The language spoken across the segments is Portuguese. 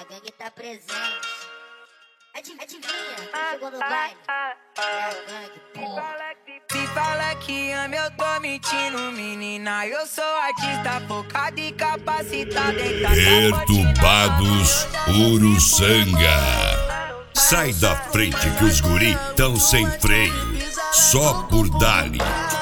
A gangue tá presente. Adivinha, quem chegou no baile? É a gangue, porra. Se fala que ama, eu tô mentindo, menina. Eu sou artista focado e capacitado. Perturbados Uruçanga. Sai da frente que os guri tão sem freio. Só por Dali.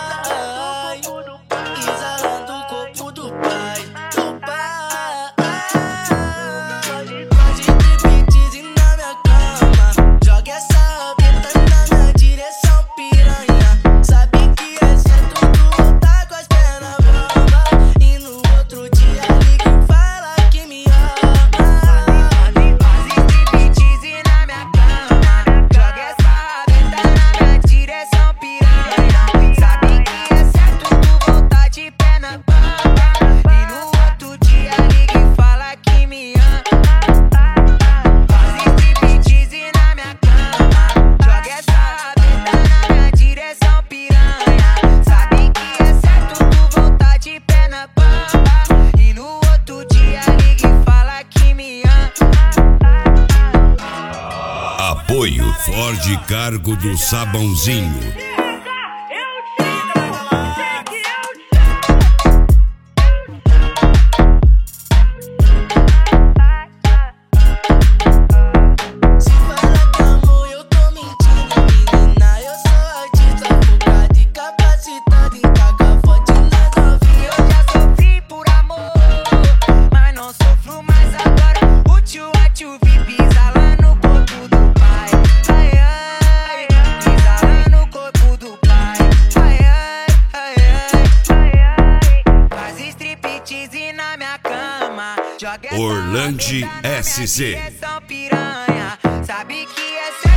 Apoio Ford Cargo do Sabãozinho. Orlandi SC. Sabe que é